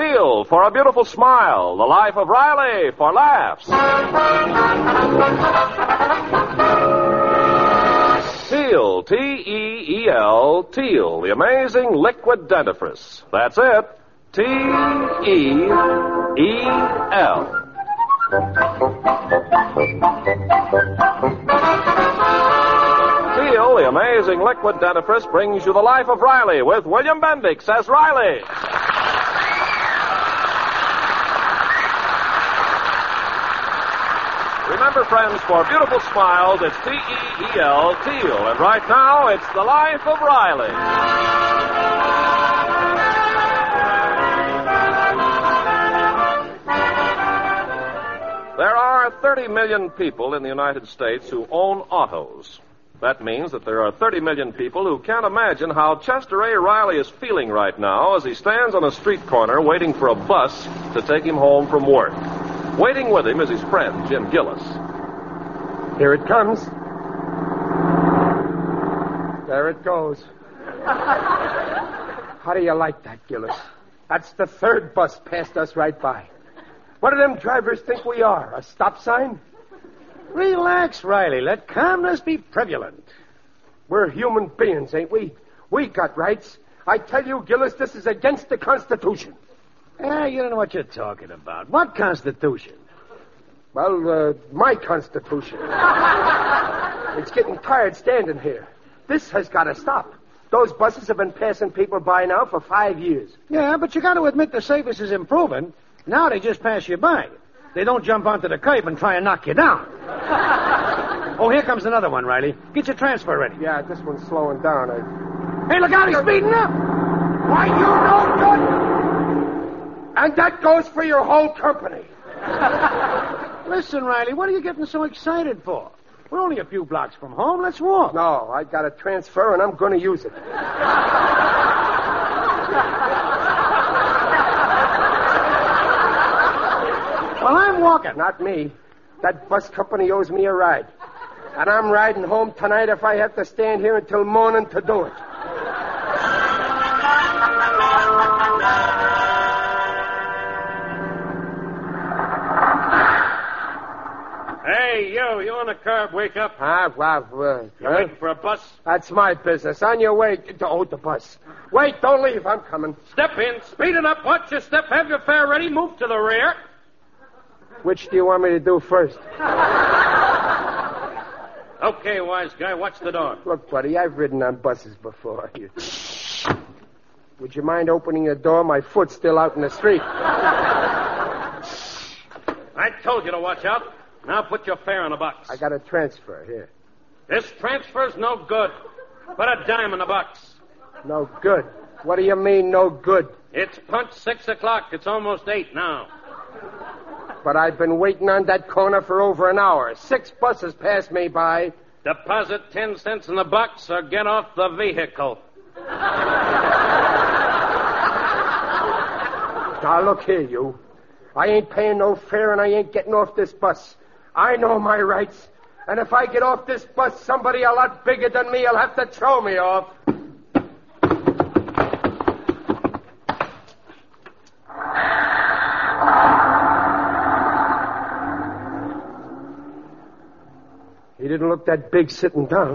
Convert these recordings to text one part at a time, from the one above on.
Teal for a beautiful smile. The Life of Riley for laughs. Teal, T-E-E-L, Teal, the amazing liquid dentifrice. That's it. T-E-E-L. Teal, the amazing liquid dentifrice, brings you The Life of Riley with William Bendix as Riley. Remember, friends, for beautiful smiles, it's T-E-E-L, Teal. And right now, it's The Life of Riley. There are 30 million people in the United States who own autos. That means that there are 30 million people who can't imagine how Chester A. Riley is feeling right now as he stands on a street corner waiting for a bus to take him home from work. Waiting with him is his friend, Jim Gillis. Here it comes. There it goes. How do you like that, Gillis? That's the third bus passed us right by. What do them drivers think we are, a stop sign? Relax, Riley. Let calmness be prevalent. We're human beings, ain't we? We got rights. I tell you, Gillis, this is against the Constitution. You don't know what you're talking about. What Constitution? Well, my Constitution. It's getting tired standing here. This has got to stop. Those buses have been passing people by now for 5 years. Yeah, but you got to admit the service is improving. Now they just pass you by. They don't jump onto the curb and try and knock you down. Oh, here comes another one, Riley. Get your transfer ready. Yeah, this one's slowing down. Hey, look out, he's speeding up. Why, you no good. And that goes for your whole company. Listen, Riley, what are you getting so excited for? We're only a few blocks from home. Let's walk. No, I got a transfer, and I'm going to use it. Well, I'm walking. Not me. That bus company owes me a ride. And I'm riding home tonight if I have to stand here until morning to do it. Hey, you on the curb, wake up. You waiting for a bus? That's my business. On your way to the bus. Wait, don't leave. I'm coming. Step in, speed it up, watch your step, have your fare ready, move to the rear. Which do you want me to do first? Okay, wise guy, watch the door. Look, buddy, I've ridden on buses before. Would you mind opening the door? My foot's still out in the street. I told you to watch out. Now put your fare in the box. I got a transfer here. This transfer's no good. Put a dime in the box. No good? What do you mean, no good? It's punch 6 o'clock. It's almost 8 now. But I've been waiting on that corner for over an hour. 6 buses passed me by. Deposit 10 cents in the box or get off the vehicle. Now, look here, you. I ain't paying no fare and I ain't getting off this bus. I know my rights. And if I get off this bus, somebody a lot bigger than me will have to throw me off. He didn't look that big sitting down.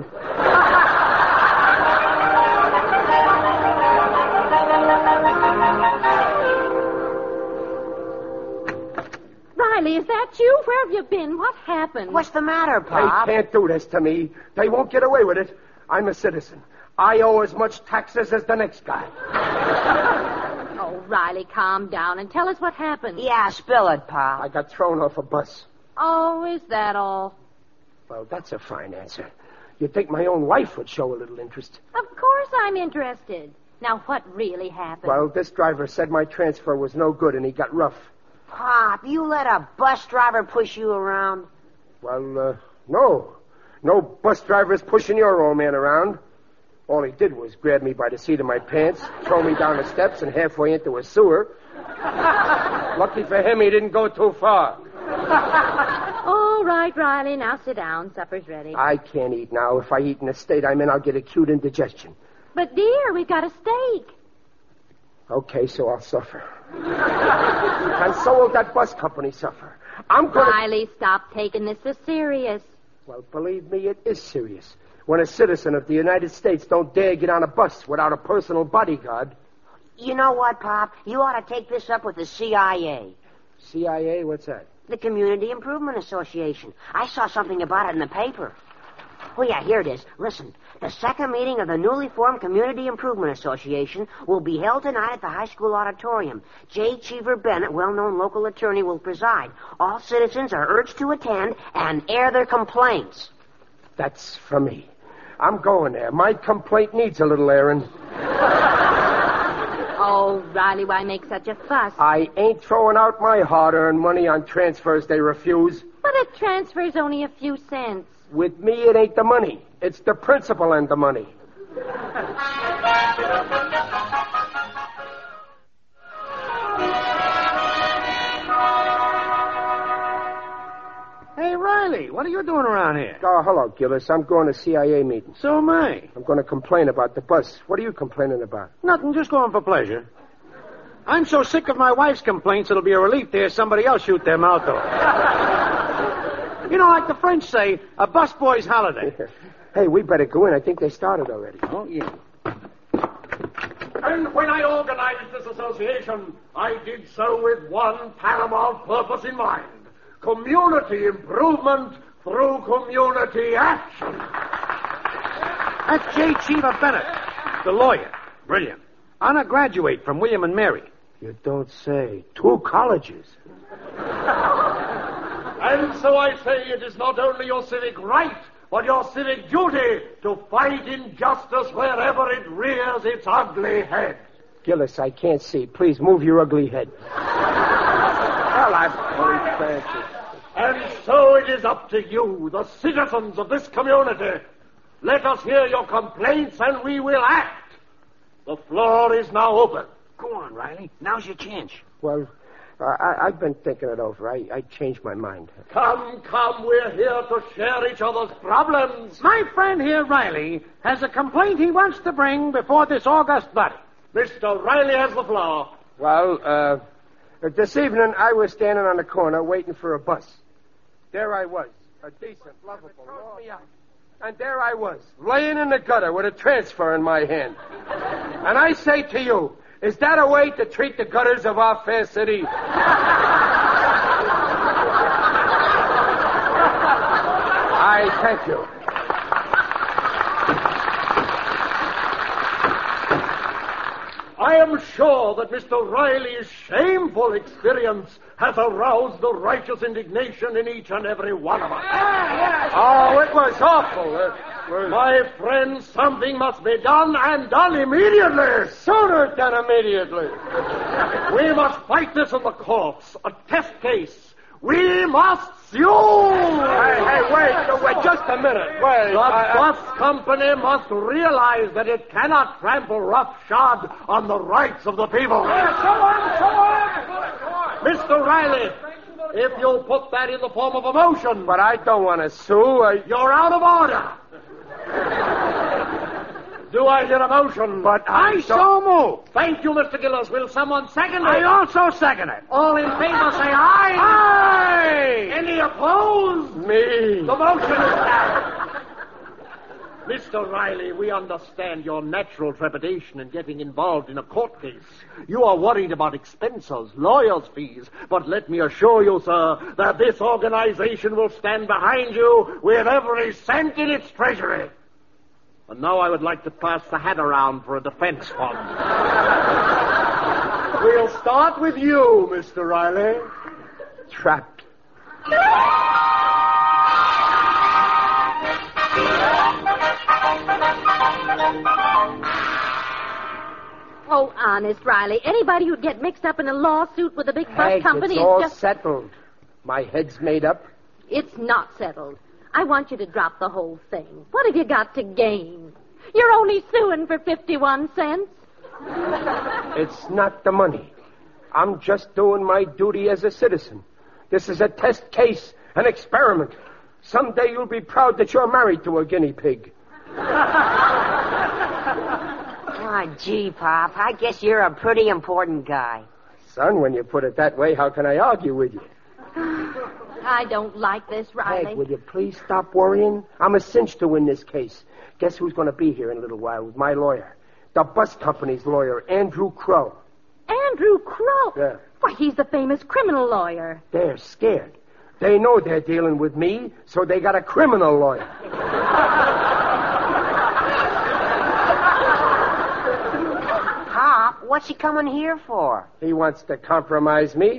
Riley, is that you? Where have you been? What happened? What's the matter, Pop? They can't do this to me. They won't get away with it. I'm a citizen. I owe as much taxes as the next guy. Oh, Riley, calm down and tell us what happened. Yeah, spill it, Pop. I got thrown off a bus. Oh, is that all? Well, that's a fine answer. You'd think my own wife would show a little interest. Of course I'm interested. Now, what really happened? Well, this driver said my transfer was no good and he got rough. Pop, you let a bus driver push you around? Well, no. No bus driver's pushing your old man around. All he did was grab me by the seat of my pants, throw me down the steps and halfway into a sewer. Lucky for him, he didn't go too far. All right, Riley, now sit down. Supper's ready. I can't eat now. If I eat in the state I'm in, I'll get acute indigestion. But, dear, we've got a steak. Okay, so I'll suffer. And so will that bus company suffer. I'm going to... Riley, stop taking this so serious. Well, believe me, it is serious. When a citizen of the United States don't dare get on a bus without a personal bodyguard. You know what, Pop? You ought to take this up with the CIA. CIA? What's that? The Community Improvement Association. I saw something about it in the paper. Oh, yeah, here it is. Listen. The second meeting of the newly formed Community Improvement Association will be held tonight at the high school auditorium. J. Cheever Bennett, well-known local attorney, will preside. All citizens are urged to attend and air their complaints. That's for me. I'm going there. My complaint needs a little airing. Oh, Riley, why make such a fuss? I ain't throwing out my hard-earned money on transfers they refuse. But a transfer's only a few cents. With me, it ain't the money. It's the principle and the money. Hey, Riley, what are you doing around here? Oh, hello, Gillis. I'm going to CIA meeting. So am I. I'm going to complain about the bus. What are you complaining about? Nothing, just going for pleasure. I'm so sick of my wife's complaints, it'll be a relief to hear somebody else shoot their mouth off. You know, like the French say, a busboy's holiday. Hey, we better go in. I think they started already. Oh, yeah. And when I organized this association, I did so with one paramount purpose in mind. Community improvement through community action. That's J. Cheever Bennett, the lawyer. Brilliant. Honor graduate from William and Mary. You don't say. 2 colleges. And so I say it is not only your civic right, but your civic duty to fight injustice wherever it rears its ugly head. Gillis, I can't see. Please move your ugly head. Well, I'm very fancy. And so it is up to you, the citizens of this community. Let us hear your complaints and we will act. The floor is now open. Go on, Riley. Now's your chance. Well, I've been thinking it over. I changed my mind. Come, we're here to share each other's problems. My friend here, Riley, has a complaint he wants to bring before this august body. Mr. Riley has the floor. Well, this evening I was standing on the corner waiting for a bus. There I was, a decent, lovable, me out. And there I was, laying in the gutter with a transfer in my hand. And I say to you, is that a way to treat the gutters of our fair city? I thank you. I am sure that Mr. Riley's shameful experience has aroused the righteous indignation in each and every one of us. Oh, it was awful. My friends, something must be done, and done immediately. Sooner than immediately. We must fight this in the courts, a test case. We must sue! Hey, wait, just a minute. Wait. The bus company must realize that it cannot trample roughshod on the rights of the people. Go on. Mr. Riley, if you'll put that in the form of a motion. But I don't want to sue. You're out of order. Do I hear a motion? But I so move. Thank you, Mr. Gillis. Will someone second it? I also second it. All in favor say aye. Aye! Any opposed? Me. The motion is carried. Mr. Riley, we understand your natural trepidation in getting involved in a court case. You are worried about expenses, lawyers' fees. But let me assure you, sir, that this organization will stand behind you with every cent in its treasury. And now I would like to pass the hat around for a defense fund. We'll start with you, Mr. Riley. Trapped. Oh, honest, Riley. Anybody who'd get mixed up in a lawsuit with a big bus company it's all is just... settled. My head's made up. It's not settled. I want you to drop the whole thing. What have you got to gain? You're only suing for 51 cents. It's not the money. I'm just doing my duty as a citizen. This is a test case, an experiment. Someday you'll be proud that you're married to a guinea pig. My gee, Pop, I guess you're a pretty important guy. Son, when you put it that way, how can I argue with you? I don't like this, Riley. Peg, will you please stop worrying? I'm a cinch to win this case. Guess who's going to be here in a little while with my lawyer? The bus company's lawyer, Andrew Crow. Andrew Crow? Yeah. Why, he's the famous criminal lawyer. They're scared. They know they're dealing with me, so they got a criminal lawyer. Pop, what's he coming here for? He wants to compromise me.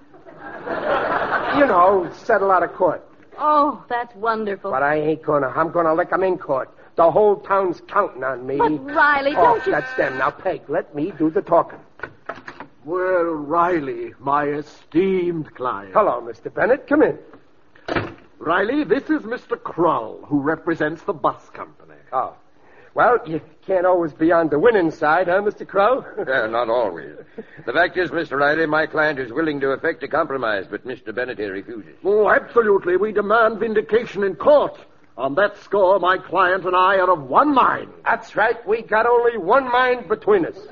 You know, settle out of court. Oh, that's wonderful. But I ain't gonna. I'm gonna lick him in court. The whole town's counting on me. But, Riley, Oh, don't you... that's them. Now, Peg, let me do the talking. Well, Riley, my esteemed client. Hello, Mr. Bennett. Come in. Riley, this is Mr. Krull, who represents the bus company. Oh. Well, you can't always be on the winning side, huh, Mr. Crow? Not always. The fact is, Mr. Riley, my client is willing to effect a compromise, but Mr. Bennett here refuses. Oh, absolutely. We demand vindication in court. On that score, my client and I are of one mind. That's right. We got only one mind between us.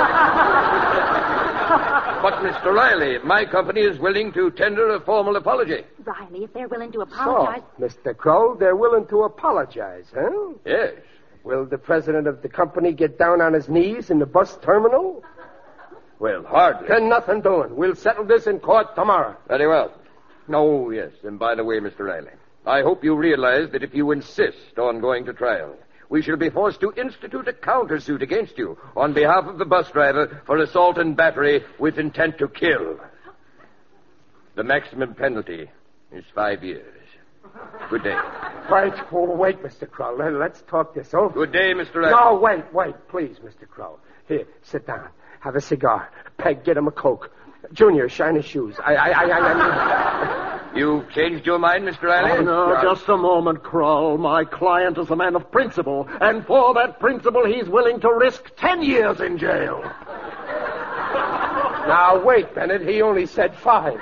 But, Mr. Riley, my company is willing to tender a formal apology. Riley, if they're willing to apologize... So, Mr. Crow, they're willing to apologize, huh? Yes. Will the president of the company get down on his knees in the bus terminal? Well, hardly. Then nothing doing. We'll settle this in court tomorrow. Very well. Oh, yes. And by the way, Mr. Riley, I hope you realize that if you insist on going to trial, we shall be forced to institute a countersuit against you on behalf of the bus driver for assault and battery with intent to kill. The maximum penalty is 5 years. Good day. Wait, Mr. Crow. Let's talk this over. Good day, Mr. Riley. No, wait, please, Mr. Crow. Here, sit down. Have a cigar. Peg, get him a Coke. Junior, shine his shoes. You've changed your mind, Mr. Riley? Oh, no, just a moment, Krull. My client is a man of principle, and for that principle, he's willing to risk 10 years in jail. Now, wait, Bennett. He only said 5.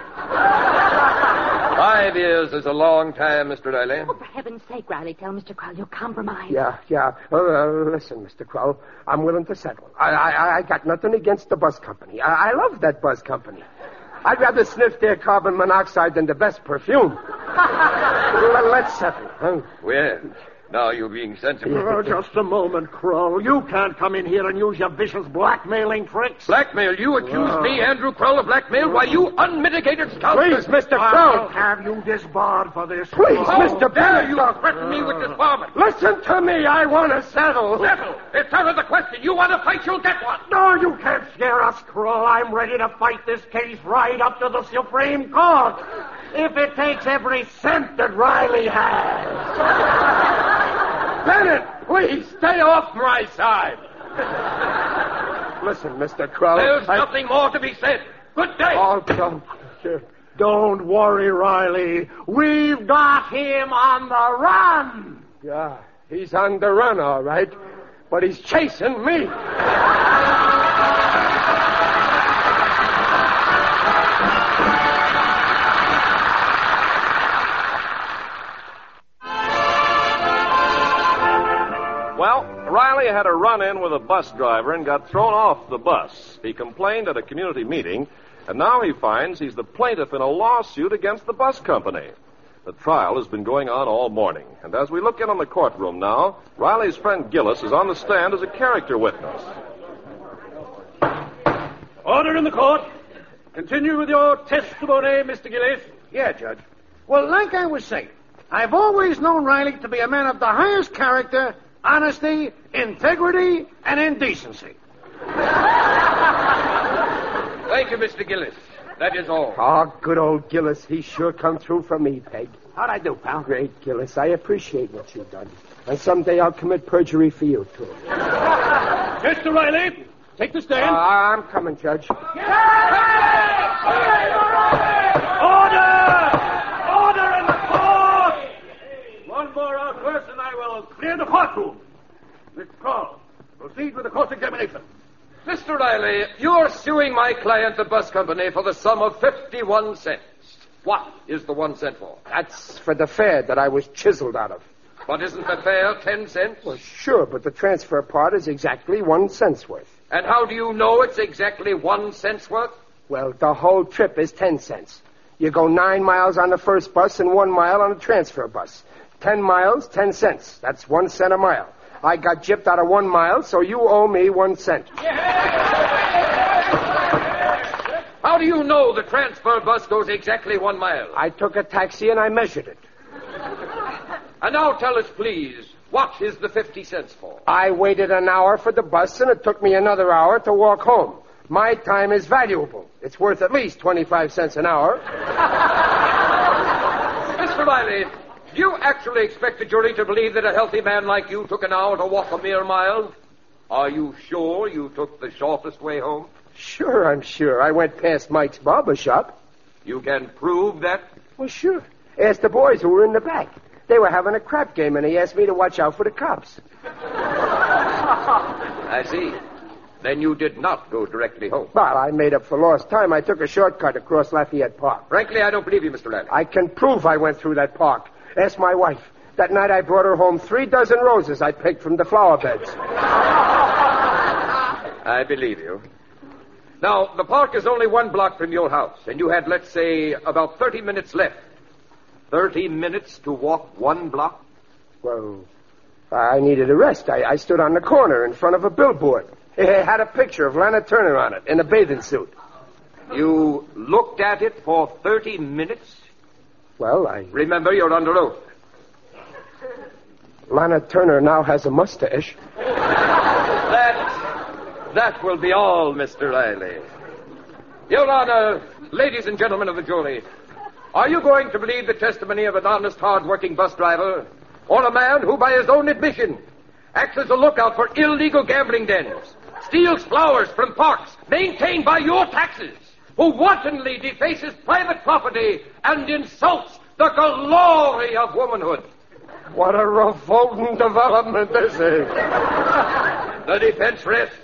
5 years is a long time, Mr. Riley. Oh, for heaven's sake, Riley, tell Mr. Crow you'll compromise. Yeah. Listen, Mr. Crow, I'm willing to settle. I got nothing against the bus company. I love that bus company. I'd rather sniff their carbon monoxide than the best perfume. Let's settle, huh? Well, now you're being sensible. Oh, just a moment, Krull. You can't come in here and use your vicious blackmailing tricks. Blackmail? You accuse me, Andrew Krull, of blackmail? Why, you unmitigated scoundrel. Please, Mr. I'll Crow. have you disbarred for this. Please, Krull. Mr. Dare Bennett. you threaten me with disbarment? Listen to me. I want to settle. Settle. It's out of the question. You want to fight, you'll get one. No, you can't scare us, Krull. I'm ready to fight this case right up to the Supreme Court. If it takes every cent that Riley has. Bennett, please, stay off my side. Listen, Mr. Crow. There's nothing more to be said. Good day. Oh, don't. Don't worry, Riley. We've got him on the run. Yeah, he's on the run, all right. But he's chasing me. Well, Riley had a run-in with a bus driver and got thrown off the bus. He complained at a community meeting, and now he finds he's the plaintiff in a lawsuit against the bus company. The trial has been going on all morning, and as we look in on the courtroom now, Riley's friend Gillis is on the stand as a character witness. Order in the court. Continue with your testimony, Mr. Gillis. Yeah, Judge. Well, like I was saying, I've always known Riley to be a man of the highest character, honesty, integrity, and indecency. Thank you, Mr. Gillis. That is all. Oh, good old Gillis. He sure come through for me, Peg. How'd I do, pal? Great, Gillis. I appreciate what you've done. And someday I'll commit perjury for you, too. Mr. Riley, take the stand. I'm coming, Judge. Order! Order in the court! One more outburst and I will clear the courtroom. Mr. Crow, proceed with the cross-examination. Mr. Riley, you're suing my client, the bus company, for the sum of 51 cents. What is the 1 cent for? That's for the fare that I was chiseled out of. But isn't the fare 10 cents? Well, sure, but the transfer part is exactly 1 cent's worth. And how do you know it's exactly 1 cent's worth? Well, the whole trip is 10 cents. You go 9 miles on the first bus and 1 mile on the transfer bus. 10 miles, 10 cents. That's 1 cent a mile. I got gypped out of 1 mile, so you owe me 1 cent. How do you know the transfer bus goes exactly 1 mile? I took a taxi and I measured it. And now tell us, please, what is the 50 cents for? I waited an hour for the bus, and it took me another hour to walk home. My time is valuable. It's worth at least 25 cents an hour. Mr. Riley, do you actually expect the jury to believe that a healthy man like you took an hour to walk a mere mile? Are you sure you took the shortest way home? Sure, I'm sure. I went past Mike's barber shop. You can prove that? Well, sure. Ask the boys who were in the back. They were having a crap game, and he asked me to watch out for the cops. I see. Then you did not go directly home. Well, I made up for lost time. I took a shortcut across Lafayette Park. Frankly, I don't believe you, Mr. Riley. I can prove I went through that park. Ask my wife. That night I brought her home 3 dozen roses I picked from the flower beds. I believe you. Now, the park is only 1 block from your house, and you had, let's say, about 30 minutes left. 30 minutes to walk 1 block? Well, I needed a rest. I stood on the corner in front of a billboard. It had a picture of Lana Turner on it in a bathing suit. You looked at it for 30 minutes? Well, Remember, you're under oath. Lana Turner now has a mustache. That will be all, Mr. Riley. Your Honor, ladies and gentlemen of the jury, are you going to believe the testimony of an honest, hard-working bus driver, or a man who, by his own admission, acts as a lookout for illegal gambling dens, steals flowers from parks maintained by your taxes, who wantonly defaces private property and insults the glory of womanhood? What a revolting development this is. The defense rests.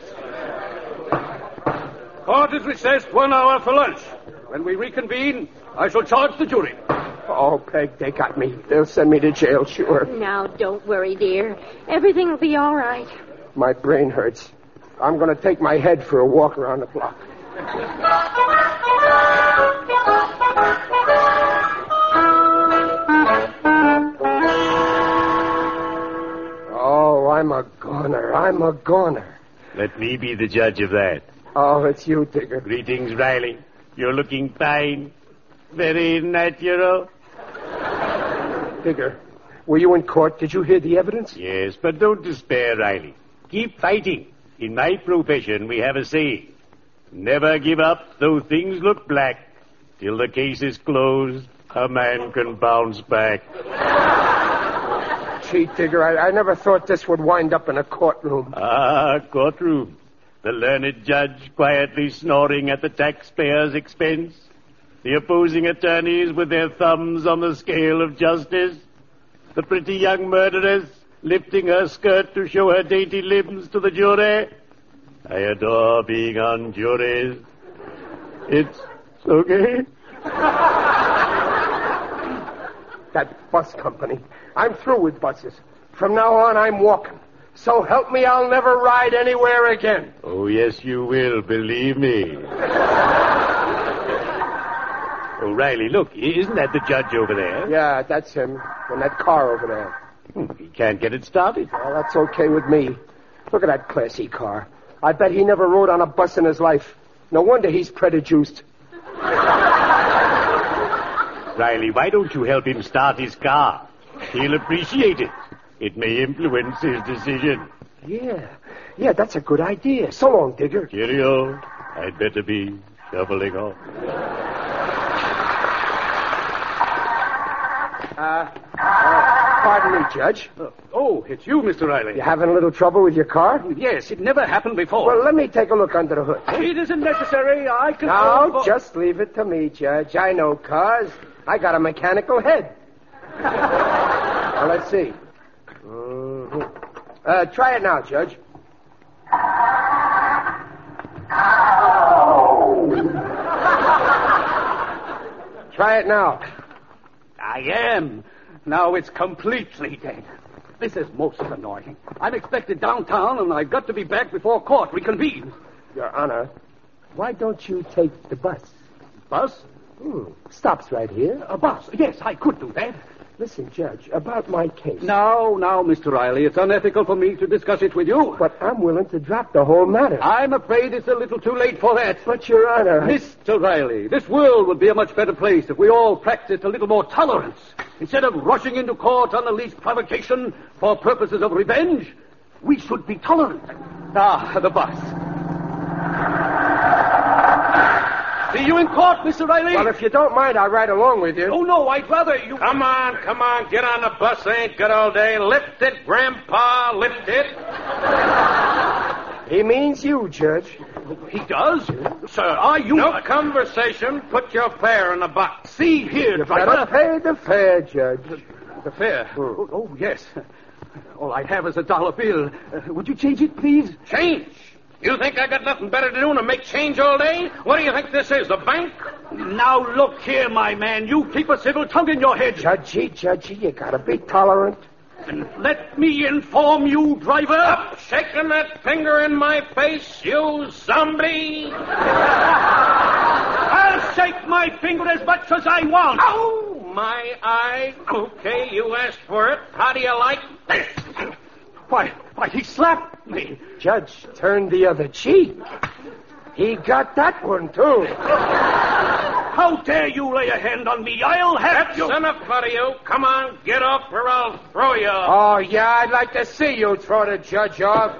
Court is recessed 1 hour for lunch. When we reconvene, I shall charge the jury. Oh, Peg, they got me. They'll send me to jail, sure. Now, don't worry, dear. Everything will be all right. My brain hurts. I'm going to take my head for a walk around the block. Oh, I'm a goner. Let me be the judge of that. Oh, it's you, Digger. Greetings, Riley. You're looking fine. Very natural. Digger, were you in court? Did you hear the evidence? Yes, but don't despair, Riley. Keep fighting. In my profession, we have a saying. Never give up, though things look black. Till the case is closed, a man can bounce back. Gee, Digger, I never thought this would wind up in a courtroom. Ah, courtroom. The learned judge quietly snoring at the taxpayer's expense. The opposing attorneys with their thumbs on the scale of justice. The pretty young murderess lifting her skirt to show her dainty limbs to the jury. I adore being on juries. It's okay. That bus company. I'm through with buses. From now on, I'm walking. So help me, I'll never ride anywhere again. Oh, yes, you will, believe me. Oh, Riley, look, isn't that the judge over there? Yeah, that's him. In that car over there. He can't get it started. Well, that's okay with me. Look at that classy car. I bet he never rode on a bus in his life. No wonder he's prejuiced. Riley, why don't you help him start his car? He'll appreciate it. It may influence his decision. Yeah, that's a good idea. So long, Digger. Cheerio. I'd better be shoveling off. Pardon me, Judge. Oh, it's you, Mr. Riley. You having a little trouble with your car? Yes, it never happened before. Well, let me take a look under the hood. It isn't necessary. I can... No, just leave it to me, Judge. I know cars. I got a mechanical head. Now, let's see. Try it now, Judge. Try it now. I am. Now it's completely dead. This is most annoying. I'm expected downtown, and I've got to be back before court reconvenes. Your Honor, why don't you take the bus? Bus? Stops right here. A bus? Yes, I could do that. Listen, Judge, about my case. Now, Mr. Riley, it's unethical for me to discuss it with you. But I'm willing to drop the whole matter. I'm afraid it's a little too late for that. But, Your Honor... Mr. Riley, this world would be a much better place if we all practiced a little more tolerance. Instead of rushing into court on the least provocation for purposes of revenge, we should be tolerant. Ah, the bus. See you in court, Mr. Riley. Well, if you don't mind, I'll ride along with you. Oh, no, I'd rather you... Come on, get on the bus. Ain't good all day. Lift it, Grandpa, lift it. He means you, Judge. He does? Sir, are you... No conversation. Put your fare in the box. See here, driver. Better pay the fare, Judge. The fare? Oh, yes. All I have is a $1 bill. Would you change it, please? Change? You think I got nothing better to do than make change all day? What do you think this is, the bank? Now, look here, my man. You keep a civil tongue in your head. Judgy, you gotta be tolerant. And let me inform you, driver. Stop shaking that finger in my face, you zombie. I'll shake my finger as much as I want. Oh, my eye. Okay, you asked for it. How do you like this? Why, he slapped me. Judge, turn the other cheek. He got that one, too. How dare you lay a hand on me? I'll have you. That's enough out of you. Come on, get up or I'll throw you off. Oh, yeah, I'd like to see you throw the judge off.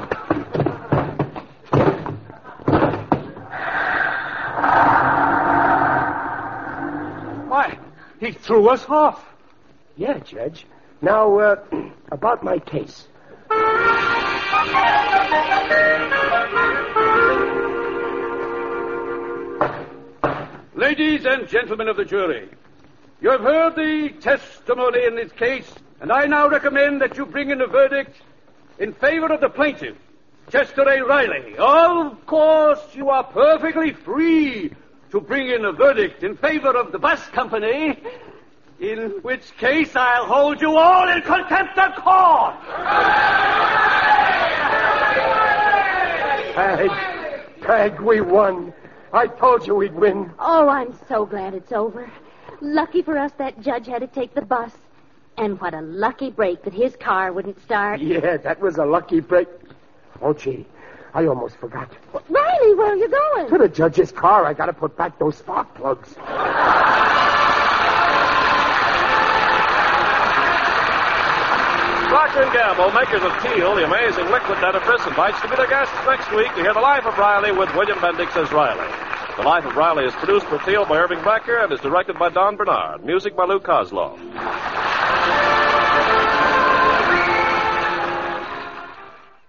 Why, he threw us off. Yeah, Judge. Now, about my case. Ladies and gentlemen of the jury, you have heard the testimony in this case, and I now recommend that you bring in a verdict in favor of the plaintiff, Chester A. Riley. Of course, you are perfectly free to bring in a verdict in favor of the bus company, in which case I'll hold you all in contempt of court. Peg, we won. I told you we'd win. Oh, I'm so glad it's over. Lucky for us that judge had to take the bus. And what a lucky break that his car wouldn't start. Yeah, that was a lucky break. Oh, gee, I almost forgot. Riley, where are you going? To the judge's car. I gotta put back those spark plugs. Procter & Gamble, makers of Teal, the amazing liquid dentifrice, invites to be their guests next week to hear The Life of Riley with William Bendix as Riley. The Life of Riley is produced for Teal by Irving Becker and is directed by Don Bernard. Music by Lou Kozloff.